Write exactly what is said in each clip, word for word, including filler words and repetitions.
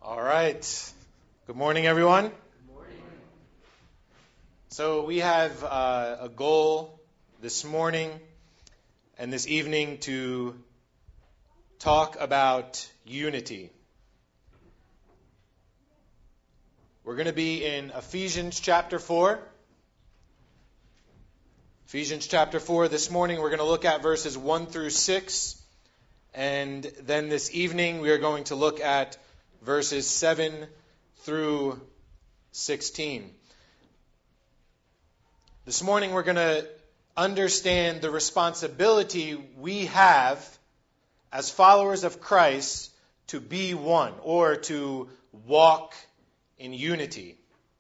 All right. Good morning, everyone. Good morning. So we have uh, a goal this morning and this evening to talk about unity. We're going to be in Ephesians chapter four. Ephesians chapter four. This morning we're going to look at verses one through six. And then this evening we are going to look at verses seven through sixteen. This morning we're going to understand the responsibility we have as followers of Christ to be one, or to walk in unity.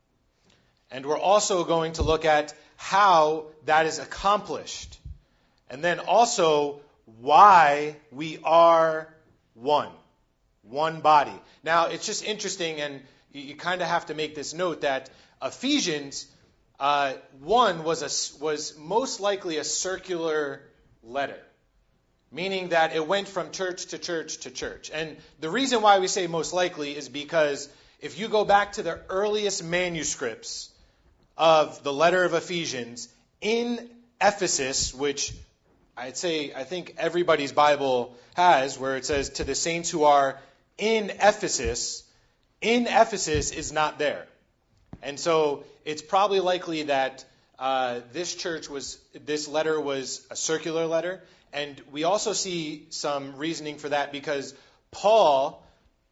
And we're also going to look at how that is accomplished. And then also why we are one. One body. Now, it's just interesting, and you, you kind of have to make this note that Ephesians uh, one was a, was most likely a circular letter, meaning that it went from church to church to church. And the reason why we say most likely is because if you go back to the earliest manuscripts of the letter of Ephesians in Ephesus, which I'd say I think everybody's Bible has, where it says to the saints who are in Ephesus, in Ephesus is not there. And so it's probably likely that uh, this church was, this letter was a circular letter. And we also see some reasoning for that because Paul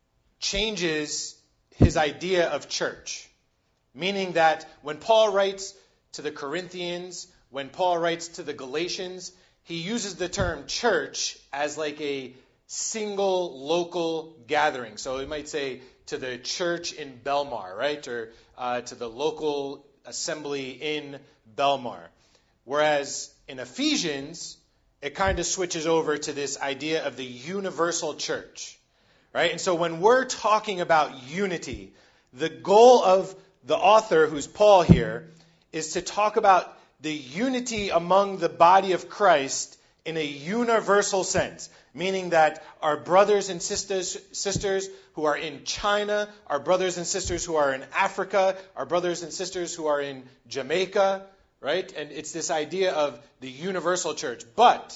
changes his idea of church. Meaning that when Paul writes to the Corinthians, when Paul writes to the Galatians, he uses the term church as like a single local gathering. So we might say to the church in Belmar, right? Or uh, to the local assembly in Belmar. Whereas in Ephesians, it kind of switches over to this idea of the universal church, right? And so when we're talking about unity, the goal of the author, who's Paul here, is to talk about the unity among the body of Christ in a universal sense, meaning that our brothers and sisters, sisters who are in China, our brothers and sisters who are in Africa, our brothers and sisters who are in Jamaica, right? And it's this idea of the universal church. But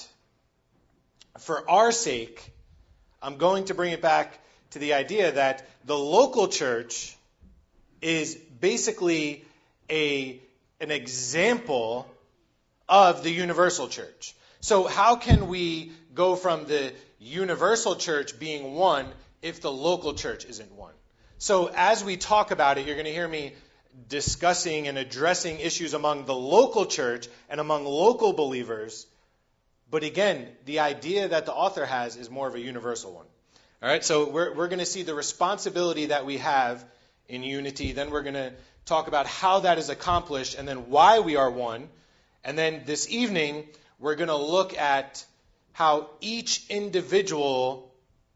for our sake, I'm going to bring it back to the idea that the local church is basically a an example of the universal church. So how can we go from the universal church being one if the local church isn't one? So as we talk about it, you're going to hear me discussing and addressing issues among the local church and among local believers. But again, the idea that the author has is more of a universal one. All right, so we're we're going to see the responsibility that we have in unity. Then we're going to talk about how that is accomplished and then why we are one. And then this evening, we're going to look at how each individual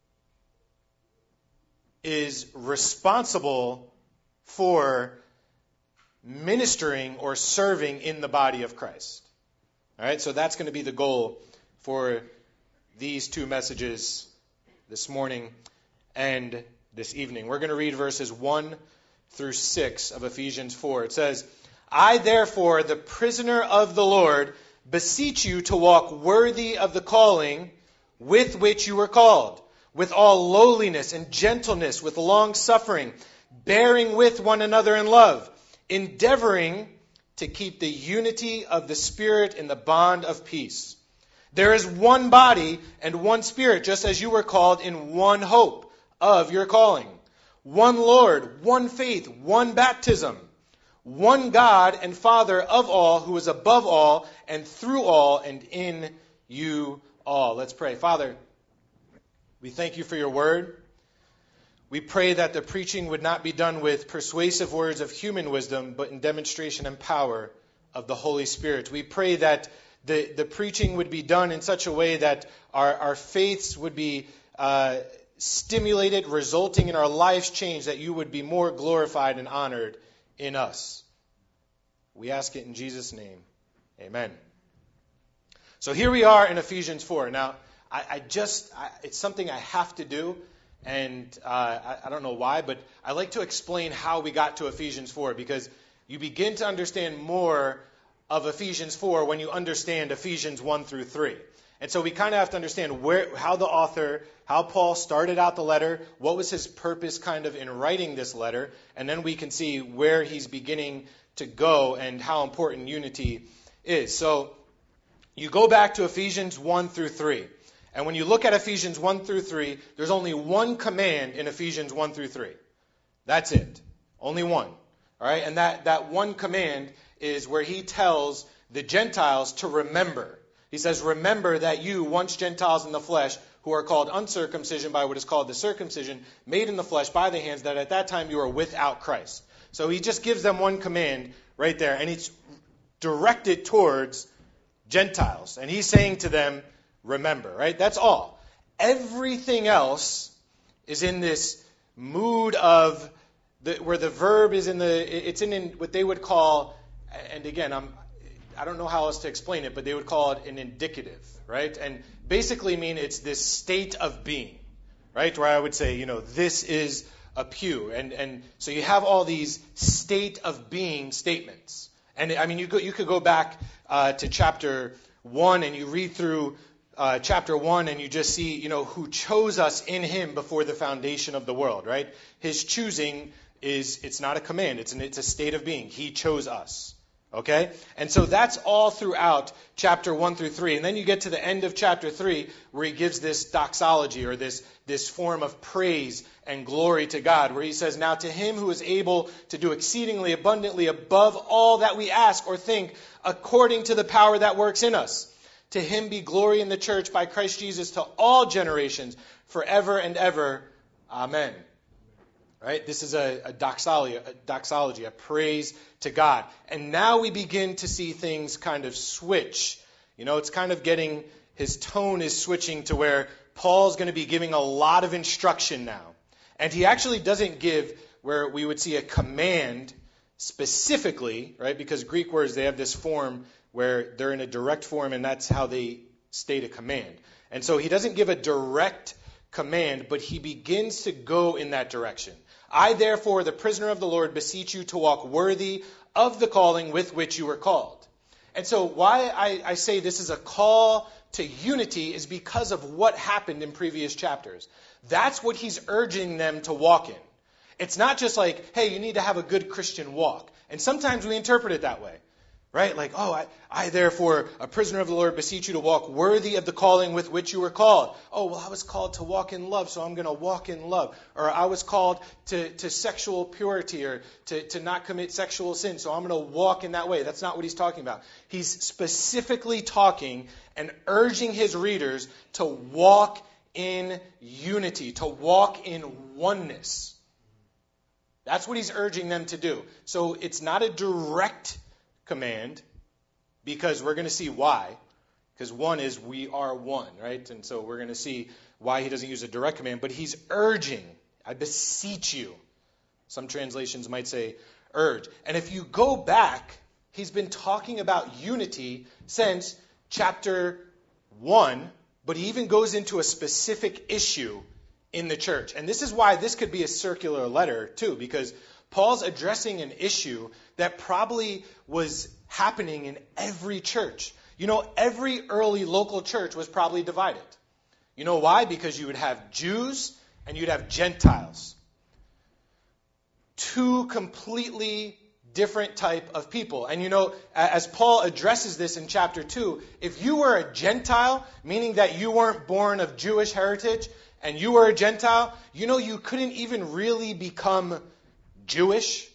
is responsible for ministering or serving in the body of Christ. All right, so that's going to be the goal for these two messages this morning and this evening. We're going to read verses one through six of Ephesians four. It says, I therefore, the prisoner of the Lord, beseech you to walk worthy of the calling with which you were called, with all lowliness and gentleness, with long suffering, bearing with one another in love, endeavoring to keep the unity of the Spirit in the bond of peace. There is one body and one Spirit, just as you were called in one hope of your calling. One Lord, one faith, one baptism, one God and Father of all, who is above all and through all and in you all. Let's pray. Father, we thank you for your word. We pray that the preaching would not be done with persuasive words of human wisdom, but in demonstration and power of the Holy Spirit. We pray that the, the preaching would be done in such a way that our, our faiths would be uh, stimulated, resulting in our lives changed, that you would be more glorified and honored in us. We ask it in Jesus' name. Amen. So here we are in Ephesians four. Now, I, I just, I, it's something I have to do, And uh, I, I don't know why, but I like to explain how we got to Ephesians four, because you begin to understand more of Ephesians four when you understand Ephesians one through three. And so we kind of have to understand where, how the author, how Paul started out the letter, what was his purpose kind of in writing this letter, and then we can see where he's beginning to go and how important unity is. So you go back to Ephesians one through three. And when you look at Ephesians one through three, there's only one command in Ephesians one through three. That's it. Only one. All right? And that, that one command is where he tells the Gentiles to remember. He says, remember that you, once Gentiles in the flesh, who are called uncircumcision by what is called the circumcision, made in the flesh by the hands, that at that time you were without Christ. So he just gives them one command right there, and it's directed towards Gentiles. And he's saying to them, remember, right? That's all. Everything else is in this mood of the, where the verb is in the, it's in, in what they would call, and again, I'm, I don't know how else to explain it, but they would call it an indicative, right? And basically mean it's this state of being, right? Where I would say, you know, this is a pew. And, and so you have all these state of being statements. And I mean, you go, you could go back uh, to chapter one and you read through Uh, chapter one, and you just see, you know, who chose us in him before the foundation of the world, right? His choosing is, it's not a command, it's, an, it's a state of being. He chose us, okay? And so that's all throughout chapter one through three. And then you get to the end of chapter three, where he gives this doxology, or this, this form of praise and glory to God, where he says, now to him who is able to do exceedingly abundantly above all that we ask or think, according to the power that works in us. To him be glory in the church by Christ Jesus to all generations, forever and ever. Amen. Right? This is a, a, doxology, a doxology, a praise to God. And now we begin to see things kind of switch. You know, it's kind of getting, his tone is switching to where Paul's going to be giving a lot of instruction now. And he actually doesn't give where we would see a command specifically, right? Because Greek words, they have this form where they're in a direct form, and that's how they state a command. And so he doesn't give a direct command, but he begins to go in that direction. I, therefore, the prisoner of the Lord, beseech you to walk worthy of the calling with which you were called. And so why I, I say this is a call to unity is because of what happened in previous chapters. That's what he's urging them to walk in. It's not just like, hey, you need to have a good Christian walk. And sometimes we interpret it that way. Right? Like, oh, I, I therefore, a prisoner of the Lord, beseech you to walk worthy of the calling with which you were called. Oh, well, I was called to walk in love, so I'm going to walk in love. Or I was called to, to sexual purity, or to, to not commit sexual sin, so I'm going to walk in that way. That's not what he's talking about. He's specifically talking and urging his readers to walk in unity, to walk in oneness. That's what he's urging them to do. So it's not a direct command, because we're going to see why. Because one is we are one, right? And so we're going to see why he doesn't use a direct command, but he's urging, I beseech you. Some translations might say urge. And if you go back, he's been talking about unity since chapter one, but he even goes into a specific issue in the church. And this is why this could be a circular letter too, because Paul's addressing an issue that probably was happening in every church. You know, every early local church was probably divided. You know why? Because you would have Jews and you'd have Gentiles. Two completely different type of people. And you know, as Paul addresses this in chapter two, if you were a Gentile, meaning that you weren't born of Jewish heritage, and you were a Gentile, you know, you couldn't even really become Jewish,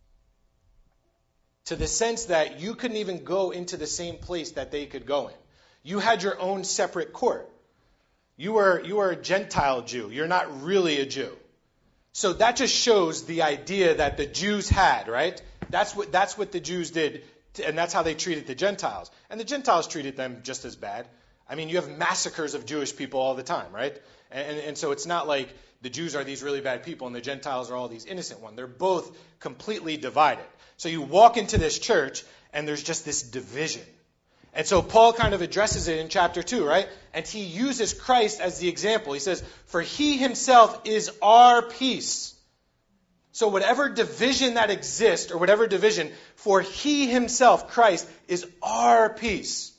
to the sense that you couldn't even go into the same place that they could go in. You had your own separate court. You were, you were a Gentile Jew. You're not really a Jew. So that just shows the idea that the Jews had, right? That's what, that's what the Jews did, to, and that's how they treated the Gentiles. And the Gentiles treated them just as bad. I mean, you have massacres of Jewish people all the time, right? And, and, and so it's not like the Jews are these really bad people and the Gentiles are all these innocent ones. They're both completely divided. So you walk into this church and there's just this division. And so Paul kind of addresses it in chapter two, right? And he uses Christ as the example. He says, for he himself is our peace. So whatever division that exists, or whatever division, for he himself, Christ, is our peace.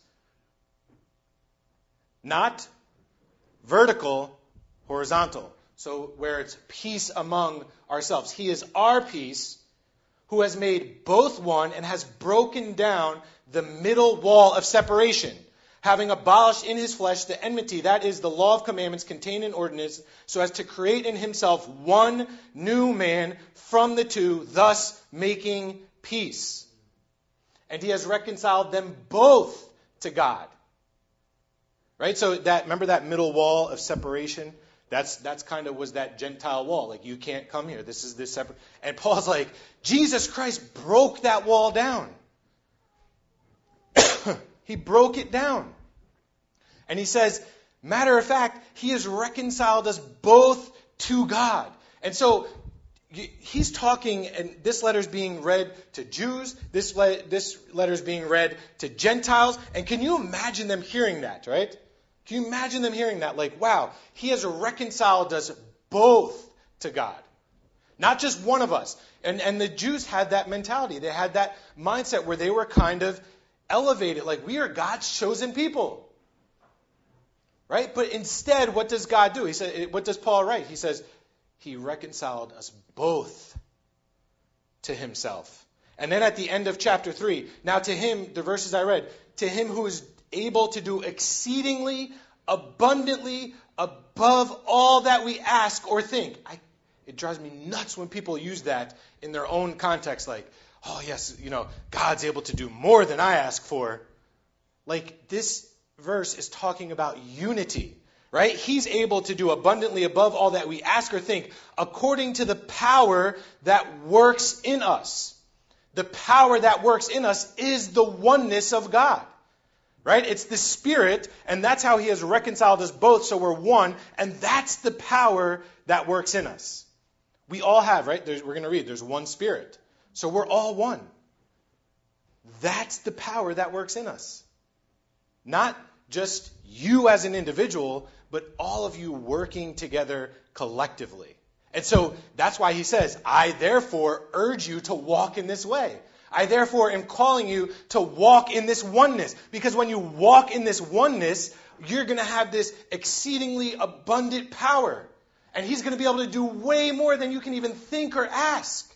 Not vertical, horizontal. So where it's peace among ourselves. He is our peace, who has made both one and has broken down the middle wall of separation, having abolished in his flesh the enmity, that is the law of commandments contained in ordinance, so as to create in himself one new man from the two, thus making peace. And he has reconciled them both to God. Right? So that, remember that middle wall of separation? That's that's kind of was that Gentile wall. Like, you can't come here. This is this separate. And Paul's like, Jesus Christ broke that wall down. He broke it down. And he says, matter of fact, he has reconciled us both to God. And so he's talking, and this letter is being read to Jews. This, le- this letter is being read to Gentiles. And can you imagine them hearing that, right? Can you imagine them hearing that? Like, wow, he has reconciled us both to God. Not just one of us. And, and the Jews had that mentality. They had that mindset where they were kind of elevated. Like, we are God's chosen people. Right? But instead, what does God do? He said, what does Paul write? He says, he reconciled us both to himself. And then at the end of chapter three, now to him, the verses I read, to him who is able to do exceedingly, abundantly, above all that we ask or think. I, it drives me nuts when people use that in their own context, like, oh yes, you know, God's able to do more than I ask for. Like, this verse is talking about unity, right? He's able to do abundantly above all that we ask or think, according to the power that works in us. The power that works in us is the oneness of God. Right? It's the Spirit, and that's how he has reconciled us both, so we're one, and that's the power that works in us. We all have, right? There's, we're going to read, there's one Spirit. So we're all one. That's the power that works in us. Not just you as an individual, but all of you working together collectively. And so that's why he says, I therefore urge you to walk in this way. I therefore am calling you to walk in this oneness. Because when you walk in this oneness, you're going to have this exceedingly abundant power. And he's going to be able to do way more than you can even think or ask.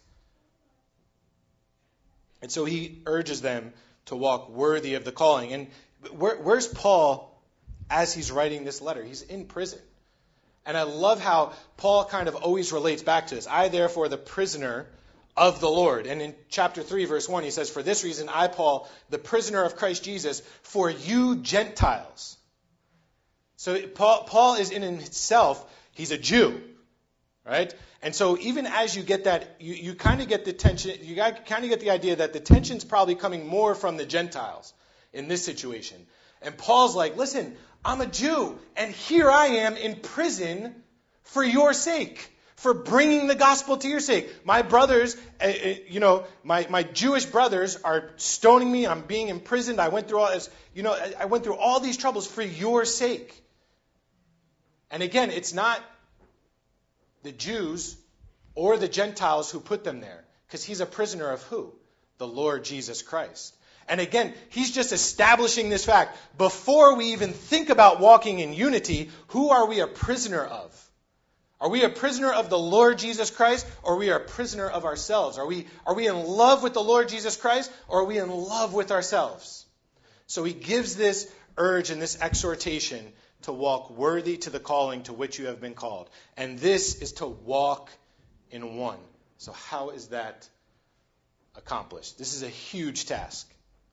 And so he urges them to walk worthy of the calling. And where, where's Paul as he's writing this letter? He's in prison. And I love how Paul kind of always relates back to this. I therefore, the prisoner of the Lord. And in chapter three, verse one, he says, for this reason, I, Paul, the prisoner of Christ Jesus, for you Gentiles. So Paul, Paul is in himself, he's a Jew, right? And so even as you get that, you, you kind of get the tension, you kind of get the idea that the tension's probably coming more from the Gentiles in this situation. And Paul's like, listen, I'm a Jew, and here I am in prison for your sake. For bringing the gospel to your sake. My brothers, uh, uh, you know, my, my Jewish brothers are stoning me. I'm being imprisoned. I went through all this, you know, I, I went through all these troubles for your sake. And again, it's not the Jews or the Gentiles who put them there. Because he's a prisoner of who? The Lord Jesus Christ. And again, he's just establishing this fact. Before we even think about walking in unity, who are we a prisoner of? Are we a prisoner of the Lord Jesus Christ, or are we a prisoner of ourselves? Are we, are we in love with the Lord Jesus Christ, or are we in love with ourselves? So he gives this urge and this exhortation to walk worthy to the calling to which you have been called. And this is to walk in one. So how is that accomplished? This is a huge task.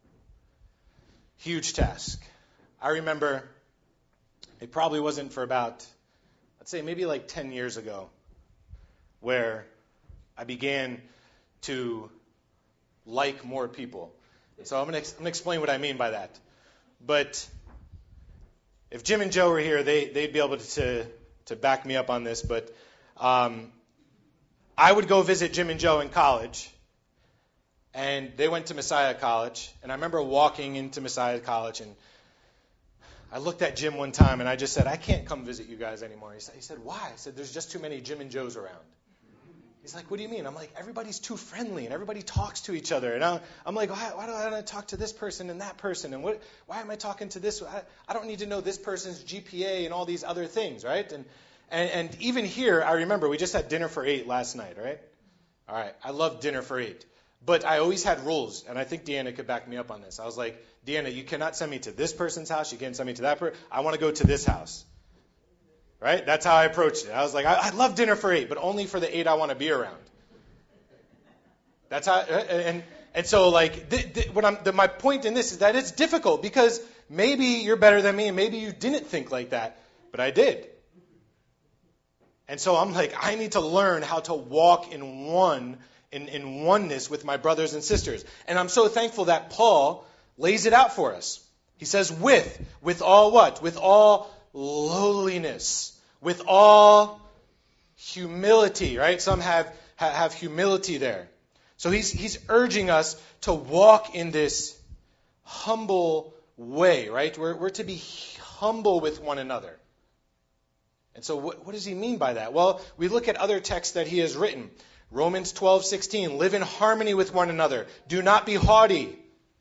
Huge task. I remember it probably wasn't for about, I'd say maybe like ten years ago, where I began to like more people. So I'm going to explain what I mean by that. But if Jim and Joe were here, they, they'd be able to, to back me up on this. But um, I would go visit Jim and Joe in college, And they went to Messiah College. And I remember walking into Messiah College, and I looked at Jim one time, and I just said, I can't come visit you guys anymore. He said, he said, why? I said, there's just too many Jim and Joes around. He's like, what do you mean? I'm like, everybody's too friendly, and everybody talks to each other. And I'm, I'm like, why, why do I want to talk to this person and that person? And what? Why am I talking to this? I, I don't need to know this person's G P A and all these other things, right? And, and and even here, I remember we just had dinner for eight last night, right? All right, I love dinner for eight. But I always had rules, and I think Deanna could back me up on this. I was like, Deanna, you cannot send me to this person's house. You can't send me to that person. I want to go to this house. Right? That's how I approached it. I was like, I, I love dinner for eight, but only for the eight I want to be around. That's how, and and so like, th- th- what I'm, the, my point in this is that it's difficult because maybe you're better than me, and maybe you didn't think like that, but I did. And so I'm like, I need to learn how to walk in one, in, in oneness with my brothers and sisters. And I'm so thankful that Paul lays it out for us. He says, with, with all what? With all lowliness, with all humility, right? Some have, have humility there. So he's, he's urging us to walk in this humble way, right? We're, we're to be humble with one another. And so what, what does he mean by that? Well, we look at other texts that he has written. Romans twelve sixteen, live in harmony with one another. Do not be haughty.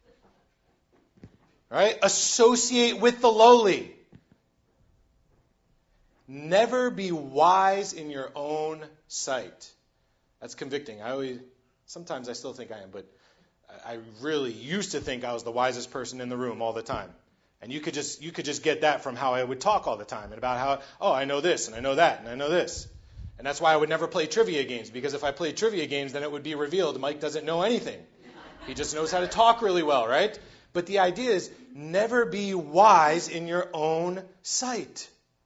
Right? Associate with the lowly. Never be wise in your own sight. That's convicting. I always, sometimes I still think I am, but I really used to think I was the wisest person in the room all the time. And you could just you could just get that from how I would talk all the time and about how, oh, I know this and I know that and I know this. And that's why I would never play trivia games, because if I played trivia games, then it would be revealed Mike doesn't know anything. He just knows how to talk really well, right? But the idea is never be wise in your own sight.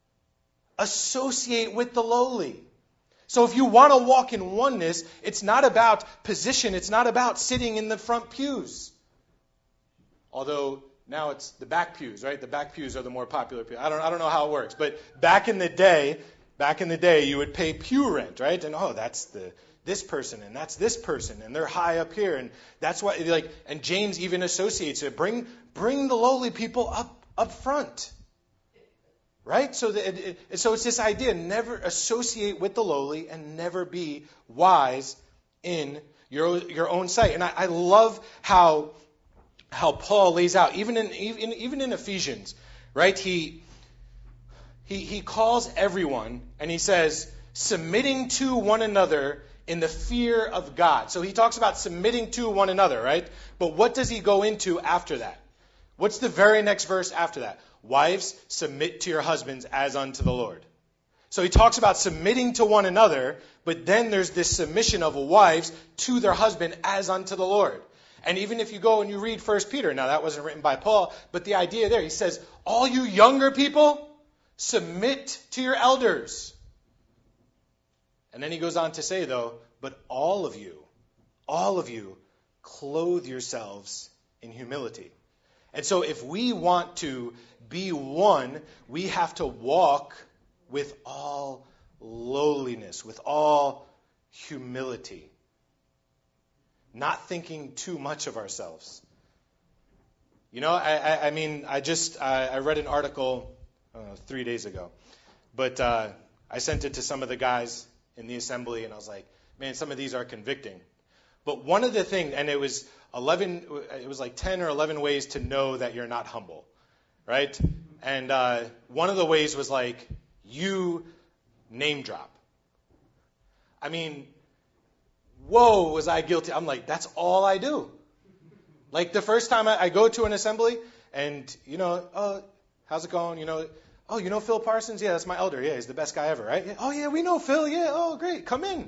Associate with the lowly. So if you want to walk in oneness, it's not about position. It's not about sitting in the front pews. Although now it's the back pews, right? The back pews are the more popular pews. I don't, I don't know how it works. But back in the day, back in the day, you would pay pew rent, right? And oh, that's the this person and that's this person and they're high up here, and that's why like. And James even associates it. Bring bring the lowly people up up front. Right? So, the, it, it, so it's this idea, never associate with the lowly and never be wise in your, your own sight. And I, I love how, how Paul lays out, even in, even, even in Ephesians, right? He, he, he calls everyone and he says, submitting to one another in the fear of God. So he talks about submitting to one another, right? But what does he go into after that? What's the very next verse after that? Wives, submit to your husbands as unto the Lord. So he talks about submitting to one another, but then there's this submission of wives to their husband as unto the Lord. And even if you go and you read First Peter, now that wasn't written by Paul, but the idea there, he says, all you younger people, submit to your elders. And then he goes on to say, though, but all of you, all of you, clothe yourselves in humility. And so if we want to be one, we have to walk with all lowliness, with all humility, not thinking too much of ourselves. You know, I, I, I mean, I just, I, I read an article uh, three days ago, but uh, I sent it to some of the guys in the assembly, and I was like, man, some of these are convicting. But one of the things, and it was eleven, it was like ten or eleven ways to know that you're not humble, right? And uh, one of the ways was like, you name drop. I mean, whoa, was I guilty? I'm like, that's all I do. Like the first time I, I go to an assembly, and, you know, oh, how's it going? You know, oh, you know Phil Parsons? Yeah, that's my elder. Yeah, he's the best guy ever, right? Yeah, oh, yeah, we know Phil. Yeah, oh, great. Come in.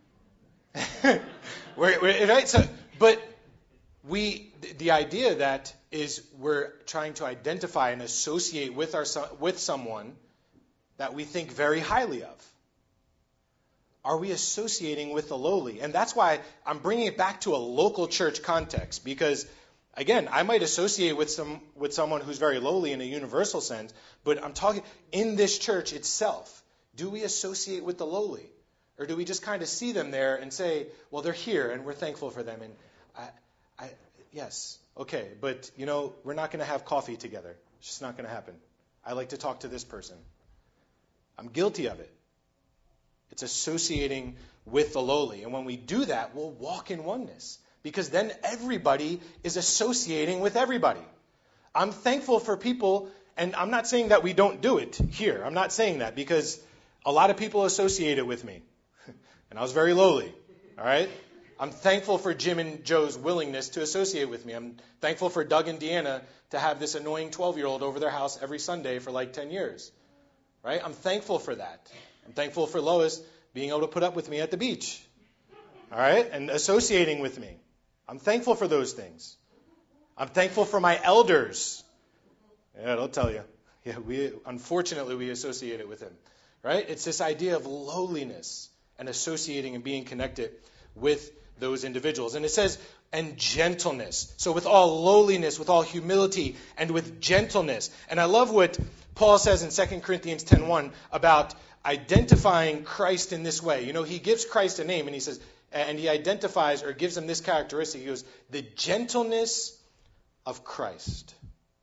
we're, we're, right? So, but we, the idea that is we're trying to identify and associate with our with someone that we think very highly of. Are we associating with the lowly? And that's why I'm bringing it back to a local church context, because again, I might associate with some with someone who's very lowly in a universal sense, but I'm talking in this church itself. Do we associate with the lowly? Or do we just kind of see them there and say, well, they're here and we're thankful for them, and I, I, yes, okay, but, you know, we're not going to have coffee together. It's just not going to happen. I like to talk to this person. I'm guilty of it. It's associating with the lowly. And when we do that, we'll walk in oneness. Because then everybody is associating with everybody. I'm thankful for people, and I'm not saying that we don't do it here. I'm not saying that because a lot of people associated with me. And I was very lowly. All right? I'm thankful for Jim and Joe's willingness to associate with me. I'm thankful for Doug and Deanna to have this annoying twelve-year-old over their house every Sunday for like ten years. Right? I'm thankful for that. I'm thankful for Lois being able to put up with me at the beach. All right? And associating with me. I'm thankful for those things. I'm thankful for my elders. Yeah, they'll tell you. Yeah, we unfortunately we associate it with him. Right? It's this idea of lowliness and associating and being connected with those individuals. And it says, and gentleness. So with all lowliness, with all humility, and with gentleness. And I love what Paul says in Second Corinthians ten one about identifying Christ in this way. You know, he gives Christ a name, and he says, and he identifies or gives him this characteristic. He goes, the gentleness of Christ.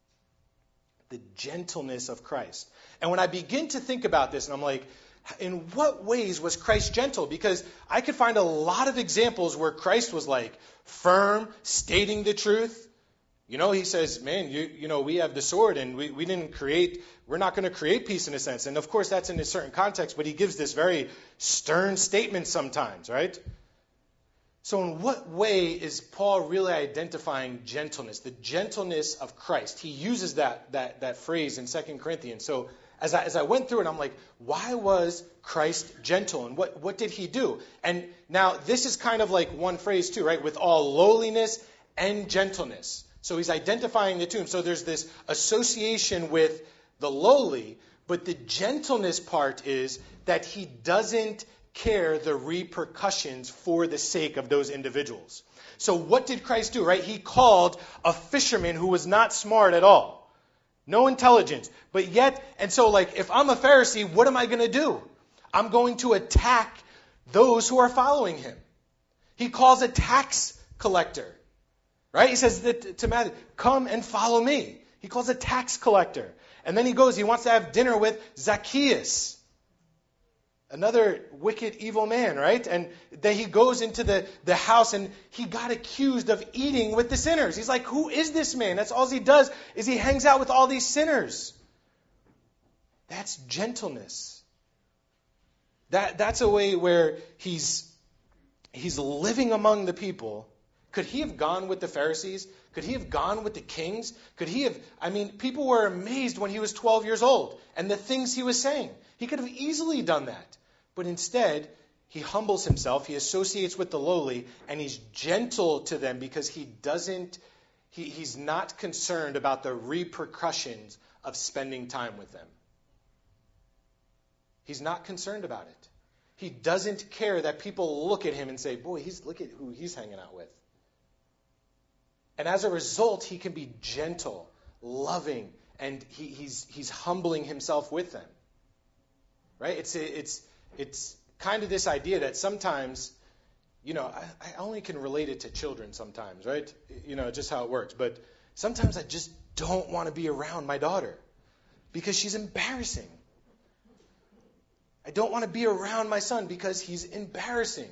The gentleness of Christ. And when I begin to think about this, and I'm like, in what ways was Christ gentle? Because I could find a lot of examples where Christ was like firm, stating the truth. You know, he says, man, you, you know, we have the sword and we, we didn't create, we're not going to create peace in a sense. And of course, that's in a certain context, but he gives this very stern statement sometimes, right? So in what way is Paul really identifying gentleness, the gentleness of Christ? He uses that that that phrase in Second Corinthians. So as I, as I went through it, I'm like, why was Christ gentle? And what, what did he do? And now this is kind of like one phrase too, right? With all lowliness and gentleness. So he's identifying the two. So there's this association with the lowly, but the gentleness part is that he doesn't care the repercussions for the sake of those individuals. So what did Christ do, right? He called a fisherman who was not smart at all. No intelligence. But yet, and so like, if I'm a Pharisee, what am I going to do? I'm going to attack those who are following him. He calls a tax collector, right? He says that to Matthew, come and follow me. He calls a tax collector. And then he goes, he wants to have dinner with Zacchaeus. Another wicked, evil man, right? And then he goes into the, the house and he got accused of eating with the sinners. He's like, who is this man? That's all he does is he hangs out with all these sinners. That's gentleness. That, that's a way where he's, he's living among the people. Could he have gone with the Pharisees? Could he have gone with the kings? Could he have, I mean, people were amazed when he was twelve years old and the things he was saying. He could have easily done that. But instead, he humbles himself, he associates with the lowly, and he's gentle to them because he doesn't, he, he's not concerned about the repercussions of spending time with them. He's not concerned about it. He doesn't care that people look at him and say, boy, he's look at who he's hanging out with. And as a result, he can be gentle, loving, and he, he's he's humbling himself with them. Right? It's it's it's kind of this idea that sometimes, you know, I, I only can relate it to children sometimes, right? You know, just how it works. But sometimes I just don't want to be around my daughter because she's embarrassing. I don't want to be around my son because he's embarrassing.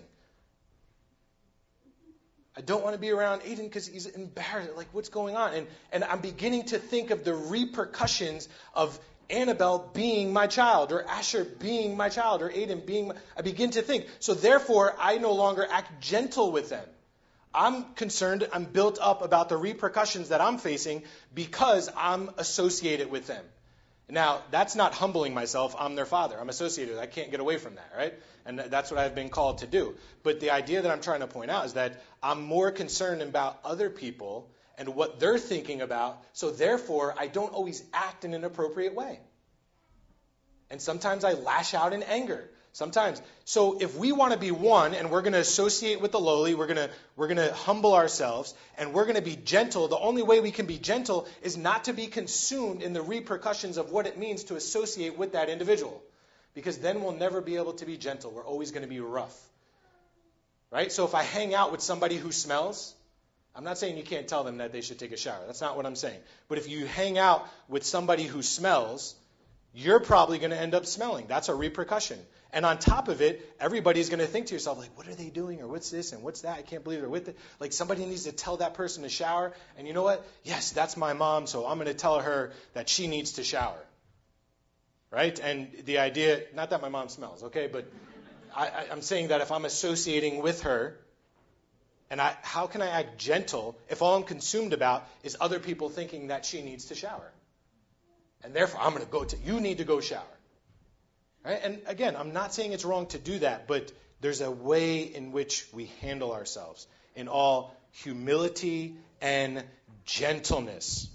I don't want to be around Aiden because he's embarrassed. Like, what's going on? And and I'm beginning to think of the repercussions of Annabelle being my child, or Asher being my child, or Aiden being my, I begin to think. So therefore, I no longer act gentle with them. I'm concerned, I'm built up about the repercussions that I'm facing because I'm associated with them. Now, that's not humbling myself. I'm their father. I'm associated. I can't get away from that, right? And that's what I've been called to do. But the idea that I'm trying to point out is that I'm more concerned about other people and what they're thinking about, so therefore I don't always act in an appropriate way. And sometimes I lash out in anger. Sometimes. So if we want to be one and we're going to associate with the lowly, we're going to we're going to humble ourselves and we're going to be gentle, the only way we can be gentle is not to be consumed in the repercussions of what it means to associate with that individual. Because then we'll never be able to be gentle. We're always going to be rough. Right? So if I hang out with somebody who smells, I'm not saying you can't tell them that they should take a shower. That's not what I'm saying. But if you hang out with somebody who smells, you're probably going to end up smelling. That's a repercussion. And on top of it, everybody's going to think to yourself, like, what are they doing? Or what's this? And what's that? I can't believe they're with it. Like, somebody needs to tell that person to shower. And you know what? Yes, that's my mom, so I'm going to tell her that she needs to shower. Right? And the idea, not that my mom smells, okay? But I, I, I'm saying that if I'm associating with her, and I, how can I act gentle if all I'm consumed about is other people thinking that she needs to shower? And therefore, I'm going to go to, you need to go shower. Right? And again, I'm not saying it's wrong to do that, but there's a way in which we handle ourselves in all humility and gentleness.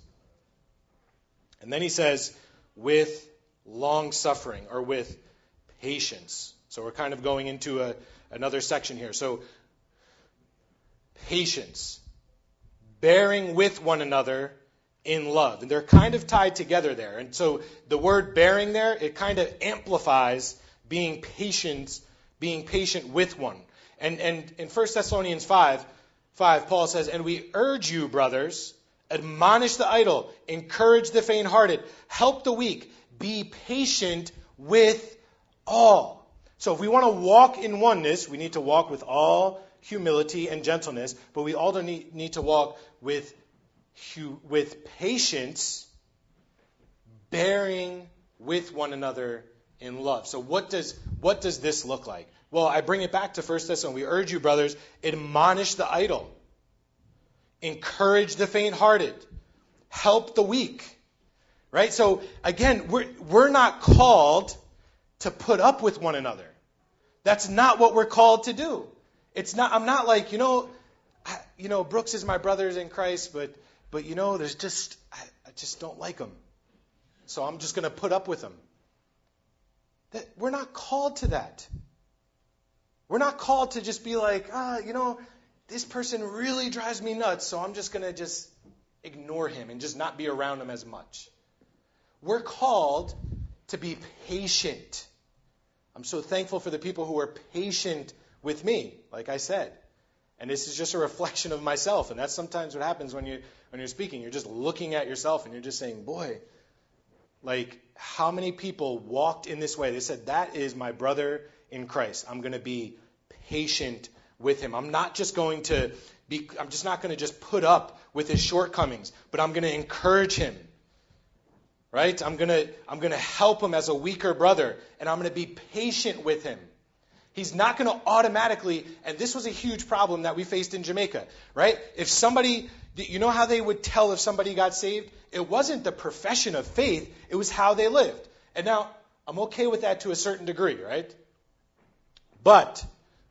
And then he says, with long suffering, or with patience. So we're kind of going into a, another section here. So patience, bearing with one another in love. And they're kind of tied together there. And so the word bearing there, it kind of amplifies being patient, being patient with one. And and in First Thessalonians five, five, Paul says, and we urge you, brothers, admonish the idle, encourage the faint-hearted, help the weak, be patient with all. So if we want to walk in oneness, we need to walk with all humility and gentleness, but we also need, need to walk with with patience, bearing with one another in love. So what does what does this look like? Well, I bring it back to First Thessalonians. We urge you, brothers, admonish the idle, encourage the faint-hearted, help the weak. Right? So again, we're we're not called to put up with one another. That's not what we're called to do. It's not. I'm not like, you know, I, you know, Brooks is my brother in Christ, but but you know, there's just I, I just don't like him, so I'm just going to put up with him. That we're not called to that. We're not called to just be like, ah, you know, this person really drives me nuts, so I'm just going to just ignore him and just not be around him as much. We're called to be patient. I'm so thankful for the people who are patient with me, like I said. And this is just a reflection of myself. And that's sometimes what happens when, you, when you're speaking. You're just looking at yourself and you're just saying, boy, like how many people walked in this way? They said, that is my brother in Christ. I'm going to be patient with him. I'm not just going to be, I'm just not going to just put up with his shortcomings, but I'm going to encourage him. Right? I'm going to, I'm going to help him as a weaker brother, and I'm going to be patient with him. He's not going to automatically, and this was a huge problem that we faced in Jamaica, right? If somebody, you know how they would tell if somebody got saved? It wasn't the profession of faith, it was how they lived. And now, I'm okay with that to a certain degree, right? But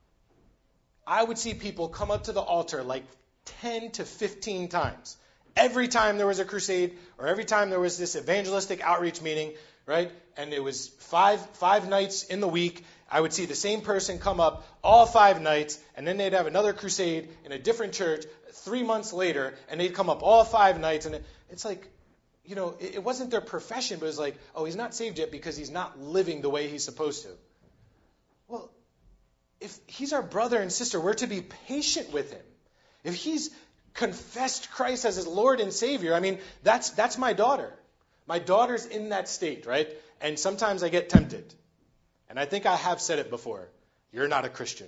I would see people come up to the altar like ten to fifteen times. Every time there was a crusade, or every time there was this evangelistic outreach meeting, right? And it was five five nights in the week. I would see the same person come up all five nights, and then they'd have another crusade in a different church three months later, and they'd come up all five nights. And it's like, you know, it, it wasn't their profession, but it was like, oh, he's not saved yet because he's not living the way he's supposed to. Well, if he's our brother and sister, we're to be patient with him. If he's confessed Christ as his Lord and Savior, I mean, that's that's my daughter. My daughter's in that state, right? And sometimes I get tempted. And I think I have said it before. You're not a Christian.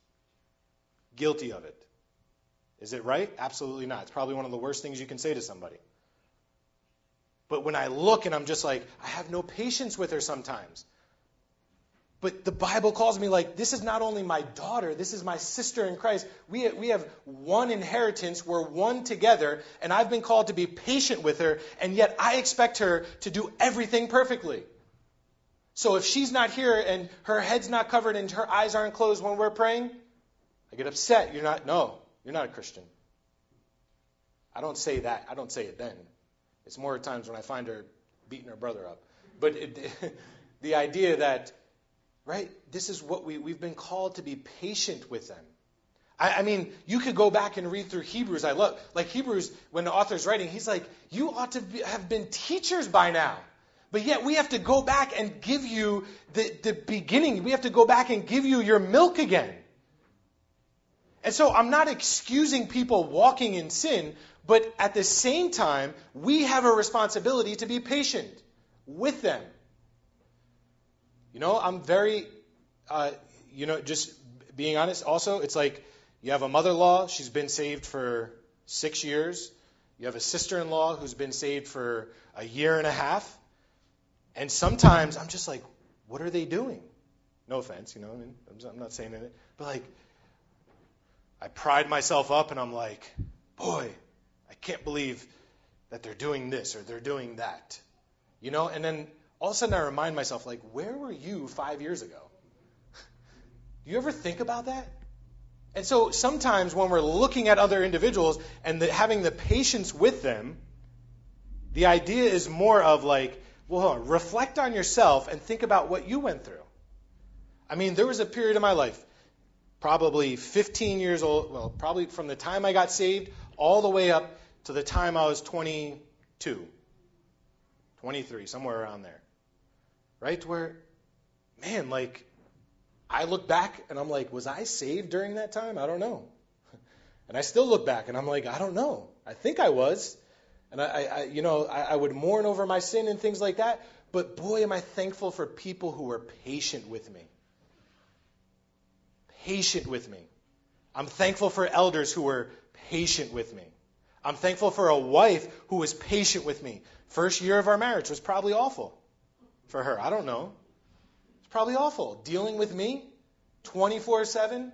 Guilty of it. Is it right? Absolutely not. It's probably one of the worst things you can say to somebody. But when I look and I'm just like, I have no patience with her sometimes. But the Bible calls me like, this is not only my daughter, this is my sister in Christ. We, we have one inheritance, we're one together, and I've been called to be patient with her, and yet I expect her to do everything perfectly. So if she's not here and her head's not covered and her eyes aren't closed when we're praying, I get upset. You're not, no, you're not a Christian. I don't say that. I don't say it then. It's more times when I find her beating her brother up. But it, the idea that, right, this is what we, we've been called to be patient with them. I, I mean, you could go back and read through Hebrews. I love, like Hebrews, when the author's writing, he's like, you ought to be, have been teachers by now. But yet we have to go back and give you the, the beginning. We have to go back and give you your milk again. And so I'm not excusing people walking in sin, but at the same time, we have a responsibility to be patient with them. You know, I'm very, uh, you know, just being honest. Also, it's like you have a mother-in-law. She's been saved for six years. You have a sister-in-law who's been saved for a year and a half. And sometimes I'm just like, what are they doing? No offense, you know, I mean, I'm not saying it. But like, I pride myself up and I'm like, boy, I can't believe that they're doing this or they're doing that. You know, and then all of a sudden I remind myself, like, where were you five years ago? Do you ever think about that? And so sometimes when we're looking at other individuals and the, having the patience with them, the idea is more of like, well, hold on, reflect on yourself and think about what you went through. I mean, there was a period of my life, probably fifteen years old, well, probably from the time I got saved all the way up to the time I was twenty-two, twenty-three, somewhere around there. Right? Where, man, like, I look back and I'm like, was I saved during that time? I don't know. And I still look back and I'm like, I don't know. I think I was. And I, I you know, I, I would mourn over my sin and things like that. But boy, am I thankful for people who were patient with me. Patient with me. I'm thankful for elders who were patient with me. I'm thankful for a wife who was patient with me. First year of our marriage was probably awful for her. I don't know. It's probably awful. Dealing with me twenty-four seven.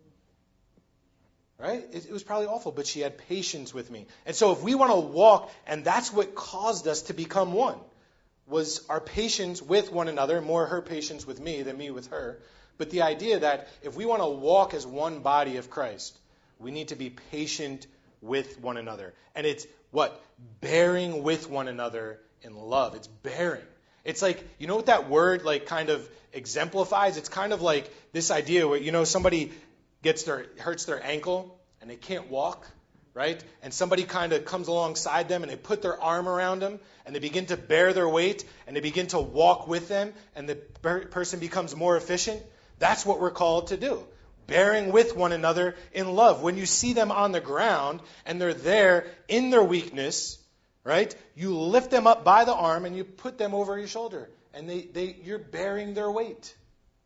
Right? It, it was probably awful, but she had patience with me. And so if we want to walk, and that's what caused us to become one, was our patience with one another, more her patience with me than me with her. But the idea that if we want to walk as one body of Christ, we need to be patient with one another. And it's what? Bearing with one another in love. It's bearing. It's like, you know what that word like kind of exemplifies? It's kind of like this idea where, you know, somebody gets their hurts their ankle and they can't walk, right? And somebody kind of comes alongside them and they put their arm around them and they begin to bear their weight and they begin to walk with them and the per- person becomes more efficient. That's what we're called to do. Bearing with one another in love. When you see them on the ground and they're there in their weakness, right? You lift them up by the arm and you put them over your shoulder. And they, they you're bearing their weight.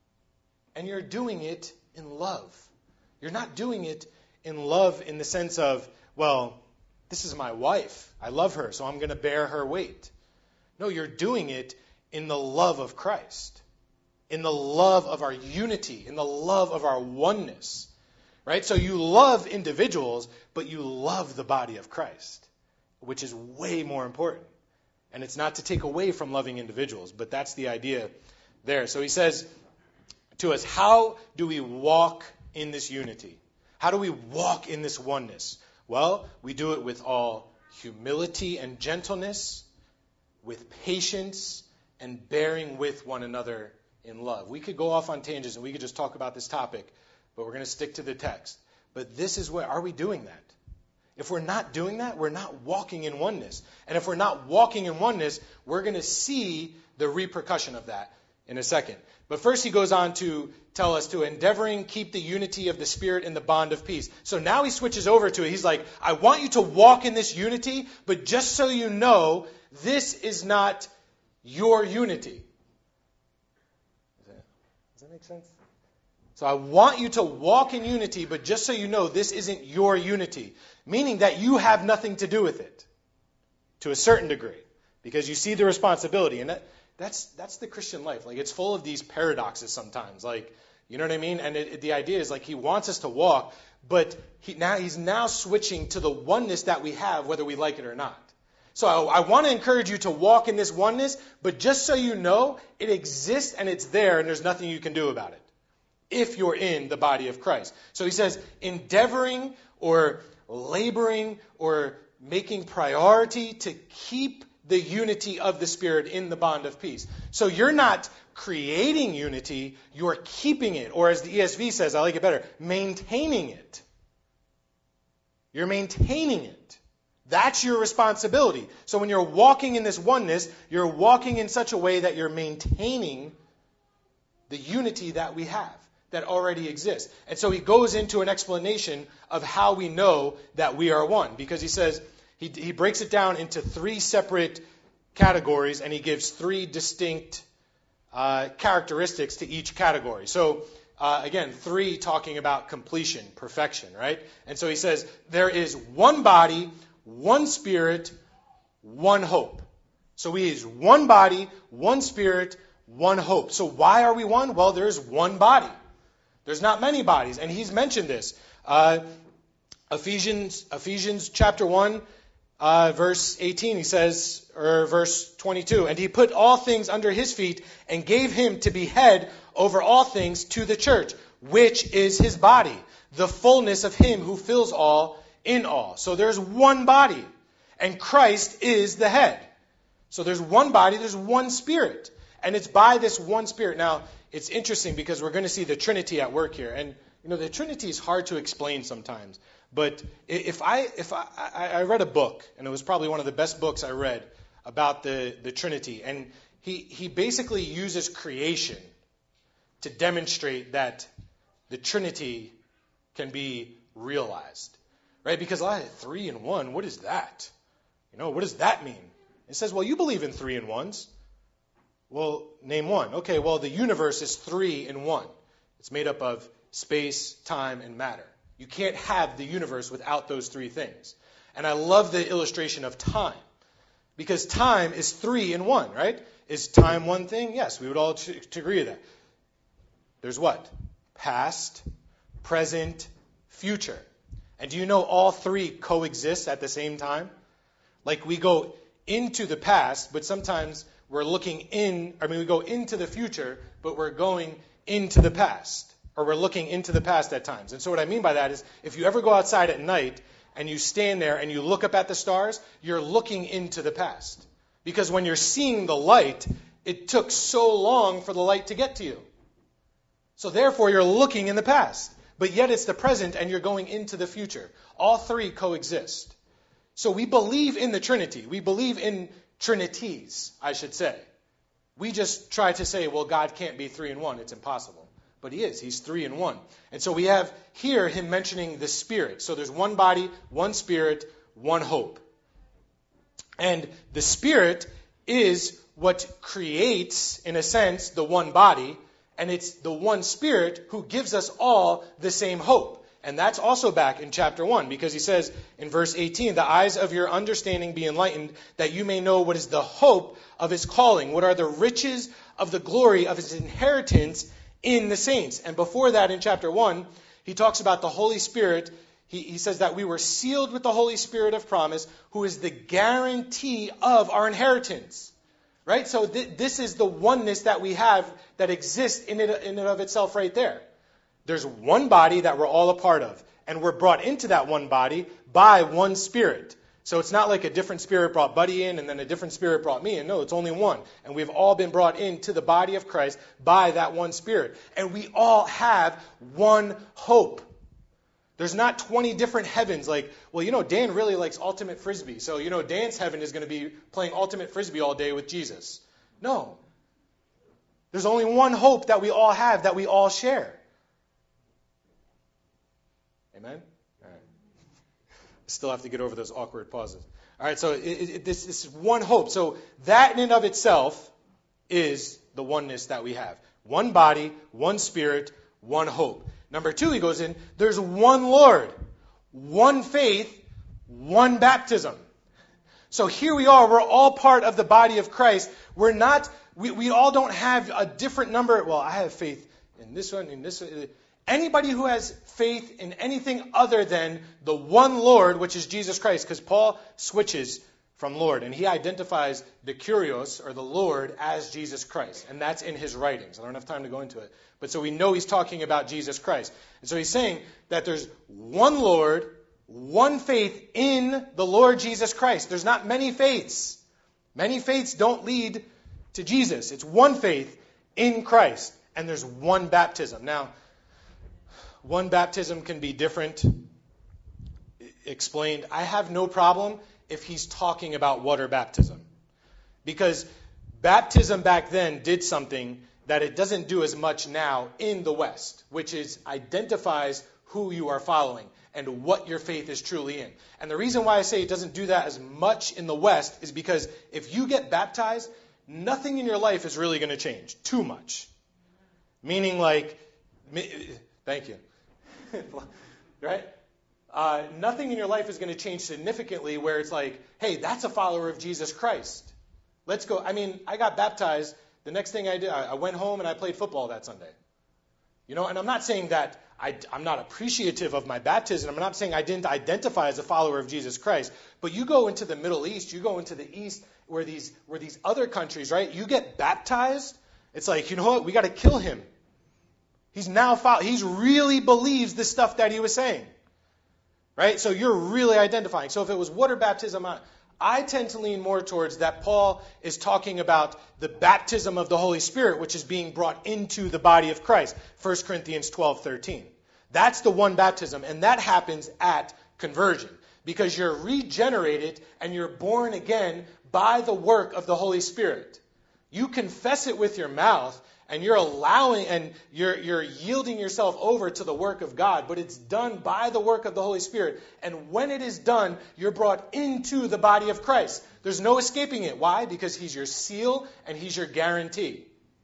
And you're doing it in love. You're not doing it in love in the sense of, well, this is my wife. I love her, so I'm going to bear her weight. No, you're doing it in the love of Christ. In the love of our unity, in the love of our oneness, right? So you love individuals, but you love the body of Christ, which is way more important. And it's not to take away from loving individuals, but that's the idea there. So he says to us, how do we walk in this unity? How do we walk in this oneness? Well, we do it with all humility and gentleness, with patience, and bearing with one another in love. We could go off on tangents and we could just talk about this topic, but we're going to stick to the text. But this is where, are we doing that? If we're not doing that, we're not walking in oneness. And if we're not walking in oneness, we're going to see the repercussion of that in a second. But first he goes on to tell us to endeavoring keep the unity of the Spirit in the bond of peace. So now he switches over to it. He's like, I want you to walk in this unity, but just so you know, this is not your unity. Does that make sense? So I want you to walk in unity, but just so you know, this isn't your unity. Meaning that you have nothing to do with it. To a certain degree. Because you see the responsibility. And that, that's that's the Christian life. Like, it's full of these paradoxes sometimes. Like, you know what I mean? And it, it, the idea is like he wants us to walk, but he now he's now switching to the oneness that we have, whether we like it or not. So I, I want to encourage you to walk in this oneness, but just so you know, it exists and it's there and there's nothing you can do about it if you're in the body of Christ. So he says, endeavoring or laboring or making priority to keep the unity of the Spirit in the bond of peace. So you're not creating unity, you're keeping it. Or as the E S V says, I like it better, maintaining it. You're maintaining it. That's your responsibility. So when you're walking in this oneness, you're walking in such a way that you're maintaining the unity that we have. that already exists. And so he goes into an explanation of how we know that we are one, because he says, he, he breaks it down into three separate categories, and he gives three distinct uh, characteristics to each category. So uh, again, three talking about completion, perfection, right? And so he says, there is one body, one spirit, one hope. So we is one body, one spirit, one hope. So why are we one? Well, there's one body. There's not many bodies, and he's mentioned this. Uh, Ephesians, Ephesians chapter one, uh, verse eighteen, he says, or verse twenty-two, and he put all things under his feet and gave him to be head over all things to the church, which is his body, the fullness of him who fills all in all. So there's one body, and Christ is the head. So there's one body, there's one spirit, and it's by this one spirit. Now, it's interesting because we're going to see the Trinity at work here. And, you know, the Trinity is hard to explain sometimes. But if I if I, I, I read a book, and it was probably one of the best books I read about the, the Trinity. And he, he basically uses creation to demonstrate that the Trinity can be realized. Right? Because a lot of three in one, what is that? You know, what does that mean? It says, well, you believe in three in ones. Well, name one. Okay, well, the universe is three in one. It's made up of space, time, and matter. You can't have the universe without those three things. And I love the illustration of time, because time is three in one, right? Is time one thing? Yes, we would all t- to agree with that. There's what? Past, present, future. And do you know all three coexist at the same time? Like we go into the past, but sometimes we're looking in, I mean, we go into the future, but we're going into the past. Or we're looking into the past at times. And so what I mean by that is, if you ever go outside at night and you stand there and you look up at the stars, you're looking into the past. Because when you're seeing the light, it took so long for the light to get to you. So therefore, you're looking in the past. But yet it's the present and you're going into the future. All three coexist. So we believe in the Trinity. We believe in Trinities, I should say. We just try to say, well, God can't be three in one. It's impossible. But he is. He's three in one. And so we have here him mentioning the Spirit. So there's one body, one Spirit, one hope. And the Spirit is what creates, in a sense, the one body. And it's the one Spirit who gives us all the same hope. And that's also back in chapter one, because he says in verse eighteen, the eyes of your understanding be enlightened, that you may know what is the hope of his calling, what are the riches of the glory of his inheritance in the saints. And before that, in chapter one, he talks about the Holy Spirit. He, he says that we were sealed with the Holy Spirit of promise, who is the guarantee of our inheritance. Right? So th- this is the oneness that we have that exists in it, in and of itself right there. There's one body that we're all a part of, and we're brought into that one body by one Spirit. So it's not like a different spirit brought Buddy in and then a different spirit brought me in. No, it's only one. And we've all been brought into the body of Christ by that one Spirit. And we all have one hope. There's not twenty different heavens like, well, you know, Dan really likes ultimate frisbee. So, you know, Dan's heaven is going to be playing ultimate frisbee all day with Jesus. No. There's only one hope that we all have, that we all share. Amen? All right. Still have to get over those awkward pauses. All right, so it, it, this, this is one hope. So that in and of itself is the oneness that we have. One body, one Spirit, one hope. Number two, he goes in, there's one Lord, one faith, one baptism. So here we are, we're all part of the body of Christ. We're not, we, we all don't have a different number. Well, I have faith in this one, in this one. Anybody who has faith in anything other than the one Lord, which is Jesus Christ, because Paul switches from Lord, and he identifies the Kyrios, or the Lord, as Jesus Christ. And that's in his writings. I don't have time to go into it. But so we know he's talking about Jesus Christ. And so he's saying that there's one Lord, one faith in the Lord Jesus Christ. There's not many faiths. Many faiths don't lead to Jesus. It's one faith in Christ. And there's one baptism. Now, one baptism can be different, explained. I have no problem if he's talking about water baptism. Because baptism back then did something that it doesn't do as much now in the West, which is identifies who you are following and what your faith is truly in. And the reason why I say it doesn't do that as much in the West is because if you get baptized, nothing in your life is really going to change too much. Meaning like, thank you. Right? Uh, nothing in your life is going to change significantly where it's like, hey, that's a follower of Jesus Christ. Let's go. I mean, I got baptized. The next thing I did, I, I went home and I played football that Sunday. You know, and I'm not saying that I, I'm not appreciative of my baptism. I'm not saying I didn't identify as a follower of Jesus Christ. But you go into the Middle East, you go into the East where these where these other countries, right? You get baptized. It's like, you know what? We got to kill him. He's now fo- he's really believes the stuff that he was saying. Right? So you're really identifying. So if it was water baptism, I, I tend to lean more towards that Paul is talking about the baptism of the Holy Spirit, which is being brought into the body of Christ. First Corinthians twelve thirteen. That's the one baptism, and that happens at conversion because you're regenerated and you're born again by the work of the Holy Spirit. You confess it with your mouth, and you're allowing and you're you're yielding yourself over to the work of God, but it's done by the work of the Holy Spirit. And when it is done, you're brought into the body of Christ. There's no escaping it. Why? Because he's your seal and he's your guarantee.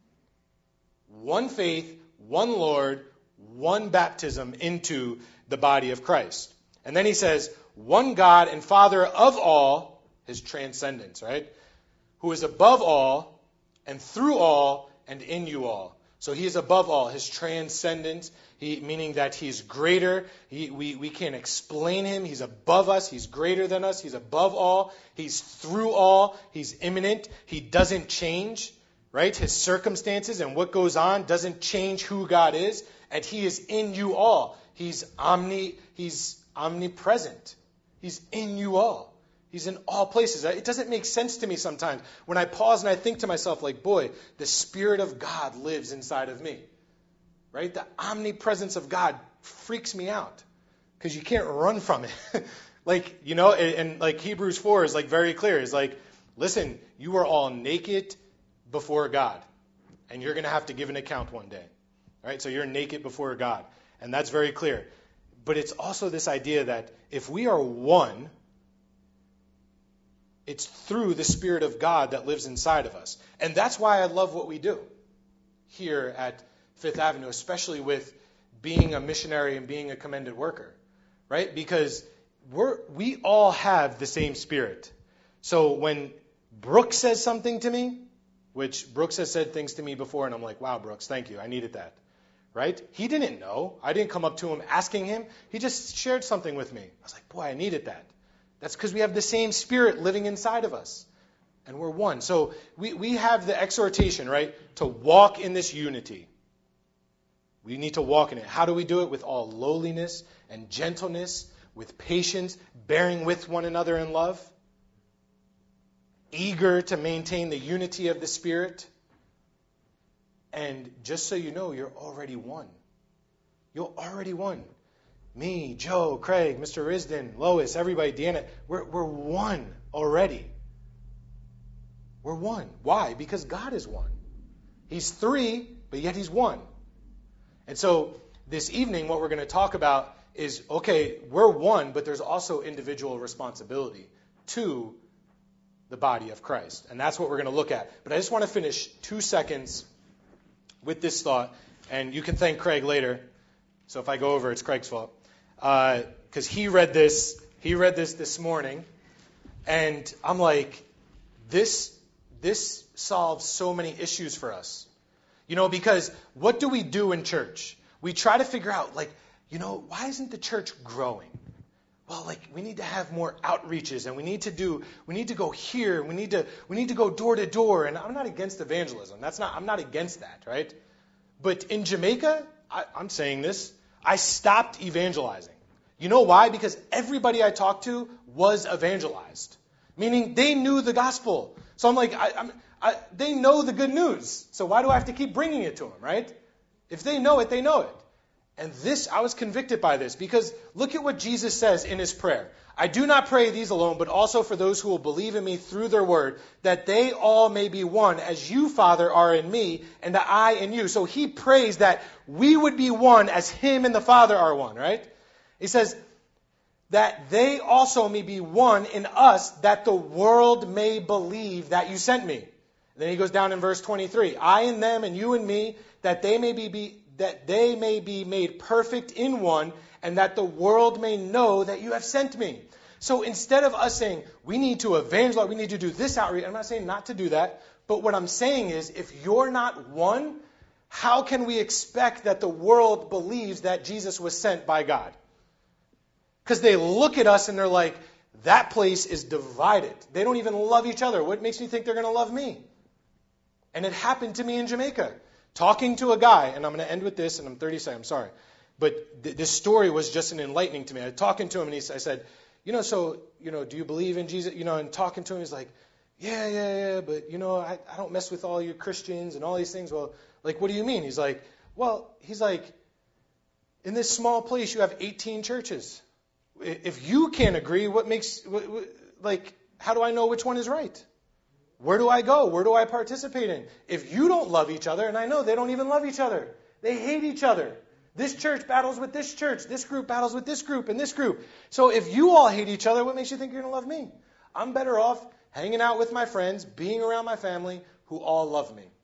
One faith, one Lord, one baptism into the body of Christ. And then he says, one God and Father of all, his transcendence, right? Who is above all and through all and in you all. So he is above all, his transcendence, he, meaning that he's greater. He, we, we can't explain him. He's above us. He's greater than us. He's above all. He's through all. He's immanent. He doesn't change, right? His circumstances and what goes on doesn't change who God is. And he is in you all. He's omni, he's omnipresent. He's in you all. He's in all places. It doesn't make sense to me sometimes when I pause and I think to myself like, boy, the Spirit of God lives inside of me. Right? The omnipresence of God freaks me out because you can't run from it. Like, you know, and, and like Hebrews four is like very clear. It's like, listen, you are all naked before God and you're going to have to give an account one day. Right? So you're naked before God. And that's very clear. But it's also this idea that if we are one, it's through the Spirit of God that lives inside of us. And that's why I love what we do here at Fifth Avenue, especially with being a missionary and being a commended worker, right? Because we're, we all have the same Spirit. So when Brooks says something to me, which Brooks has said things to me before, and I'm like, wow, Brooks, thank you. I needed that, right? He didn't know. I didn't come up to him asking him. He just shared something with me. I was like, boy, I needed that. That's because we have the same Spirit living inside of us. And we're one. So we, we have the exhortation, right, to walk in this unity. We need to walk in it. How do we do it? With all lowliness and gentleness, with patience, bearing with one another in love, eager to maintain the unity of the Spirit. And just so you know, you're already one. You're already one. Me, Joe, Craig, Mister Risden, Lois, everybody, Deanna, we're, we're one already. We're one. Why? Because God is one. He's three, but yet he's one. And so this evening, what we're going to talk about is, okay, we're one, but there's also individual responsibility to the body of Christ. And that's what we're going to look at. But I just want to finish two seconds with this thought, and you can thank Craig later. So if I go over, it's Craig's fault. Because uh, he read this, he read this this morning, and I'm like, this, this solves so many issues for us. You know, because what do we do in church? We try to figure out, like, you know, why isn't the church growing? Well, like, we need to have more outreaches, and we need to do, we need to go here, we need to, we need to go door to door. And I'm not against evangelism. That's not, I'm not against that, right? But in Jamaica, I, I'm saying this, I stopped evangelizing. You know why? Because everybody I talked to was evangelized. Meaning they knew the gospel. So I'm like, I, I'm, I, they know the good news. So why do I have to keep bringing it to them, right? If they know it, they know it. And this, I was convicted by this, because look at what Jesus says in his prayer. I do not pray these alone, but also for those who will believe in me through their word, that they all may be one, as you, Father, are in me, and I in you. So he prays that we would be one as him and the Father are one, right? He says that they also may be one in us, that the world may believe that you sent me. And then he goes down in verse twenty-three. I in them and you in me, that they may be, be that they may be made perfect in one, and that the world may know that you have sent me. So instead of us saying, we need to evangelize, we need to do this outreach, I'm not saying not to do that, but what I'm saying is, if you're not one, how can we expect that the world believes that Jesus was sent by God? Because they look at us and they're like, that place is divided. They don't even love each other. What makes me think they're going to love me? And it happened to me in Jamaica. Talking to a guy, and I'm going to end with this, and I'm thirty seconds, I'm sorry. But th- this story was just an enlightening to me. I was talking to him, and he, I said, you know, so, you know, do you believe in Jesus? You know, and talking to him, he's like, yeah, yeah, yeah, but, you know, I, I don't mess with all you Christians and all these things. Well, like, what do you mean? He's like, well, he's like, in this small place, you have eighteen churches. If you can't agree, what makes, what, what, like, how do I know which one is right? Where do I go? Where do I participate in? If you don't love each other, and I know they don't even love each other. They hate each other. This church battles with this church. This group battles with this group and this group. So if you all hate each other, what makes you think you're going to love me? I'm better off hanging out with my friends, being around my family who all love me.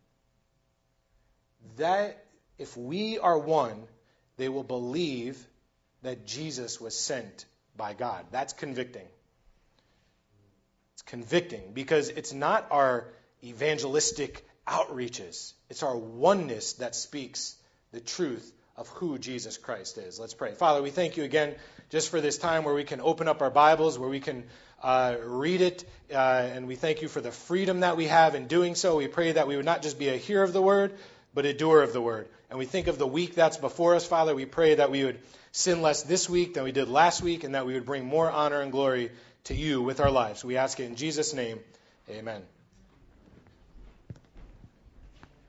That, if we are one, they will believe that Jesus was sent by God. That's convicting. It's convicting because it's not our evangelistic outreaches. It's our oneness that speaks the truth of who Jesus Christ is. Let's pray. Father, we thank you again just for this time where we can open up our Bibles, where we can uh, read it, uh, and we thank you for the freedom that we have in doing so. We pray that we would not just be a hearer of the word, but a doer of the word. And we think of the week that's before us, Father. We pray that we would sin less this week than we did last week, and that we would bring more honor and glory to you with our lives. We ask it in Jesus' name. Amen.